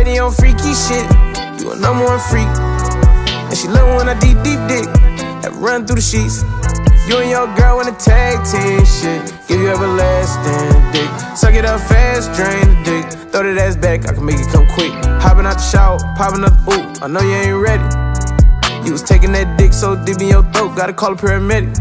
already on freaky shit. You a number one freak. And she love when I deep dick. Have run through the sheets. You and your girl in a tag team shit. Give you everlasting dick. Suck it up fast, drain the dick. Throw that ass back, I can make it come quick. Hopping out the shower, popping up, ooh, I know you ain't ready. You was taking that dick so deep in your throat, gotta call a paramedic.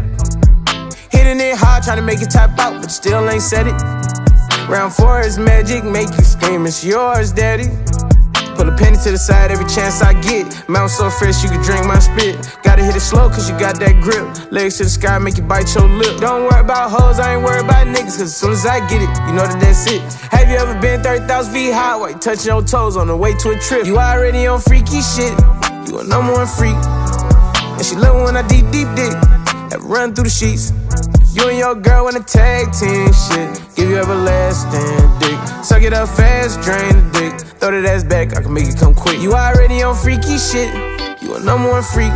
Hitting it hard, trying to make it tap out, but you still ain't said it. Round 4 is magic, make you scream, it's yours, daddy. Pull a penny to the side every chance I get. Mouth so fresh you can drink my spit. Gotta hit it slow cause you got that grip. Legs to the sky make you bite your lip. Don't worry about hoes, I ain't worried about niggas. Cause as soon as I get it, you know that that's it. Have you ever been 30,000 feet high while you touching your toes on the way to a trip? You already on freaky shit. You a number one freak. And she love when I deep dick. Have run through the sheets. You and your girl in a tag team shit. Give you everlasting dick. Suck it up fast, drain the dick. Throw that ass back, I can make it come quick. You already on freaky shit. You a number one freak.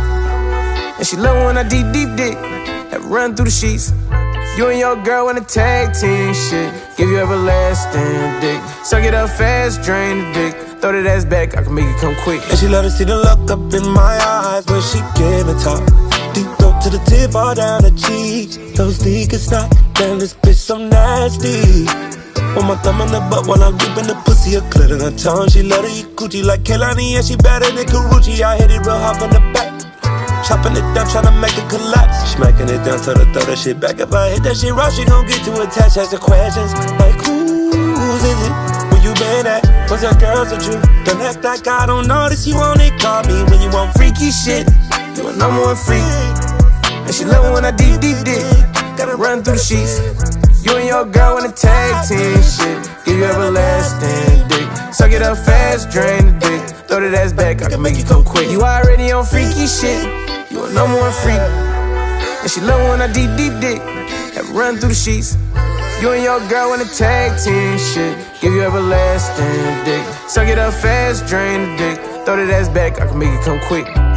And she love when I deep dick. Have run through the sheets. You and your girl in a tag team shit. Give you everlasting dick. Suck it up fast, drain the dick. Throw that ass back, I can make it come quick. And she love to see the look up in my eyes when she give it top. Deep throat to the tip, all down the cheek. Those niggas not, damn this bitch so nasty. Put my thumb in the butt while I'm gripping the pussy, a clit in her tongue. She love to eat coochie like Kehlani, and she better than Karuchi. I hit it real hard from the back, chopping it down, tryna make it collapse. Smacking it down, tell her throw that shit back. If I hit that shit right, she gon' get too attached. Ask the questions like who's is it? Where you been at? What's that girls with you? Don't act like I don't notice you on it. Call me when you want freaky shit. You a number one freak. And she love when I deep dick. Gotta run through the sheets. You and your girl in a tag team shit. Give you everlasting dick. Suck it up fast, drain the dick. Throw that ass back, I can make it come quick. You already on freaky shit. You a number one freak. And she love when I deep dick. Have run through the sheets. You and your girl in a tag team shit. Give you everlasting dick. Suck it up fast, drain the dick. Throw that ass back, I can make it come quick.